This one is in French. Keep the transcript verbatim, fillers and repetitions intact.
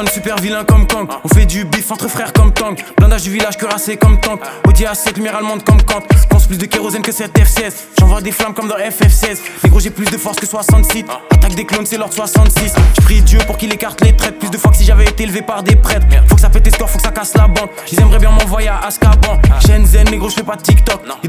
Babylone, super vilain comme Kang. On fait du bif entre frères comme Tang. Blindage du village cuirassé comme tank. Audi A sept, lumière allemande comme Kant. Pense plus de kérosène que cette F seize. J'envoie des flammes comme dans F F seize. Les gros j'ai plus de force que soixante-six. Attaque des clones c'est l'ordre soixante-six. J'prie Dieu pour qu'il écarte les traites. Plus de fois que si j'avais été élevé par des prêtres. Faut que ça pète tes scores, faut que ça casse la banque. Ils aimeraient bien m'envoyer à Azkaban. Shenzhen, négro j'fais pas de TikTok.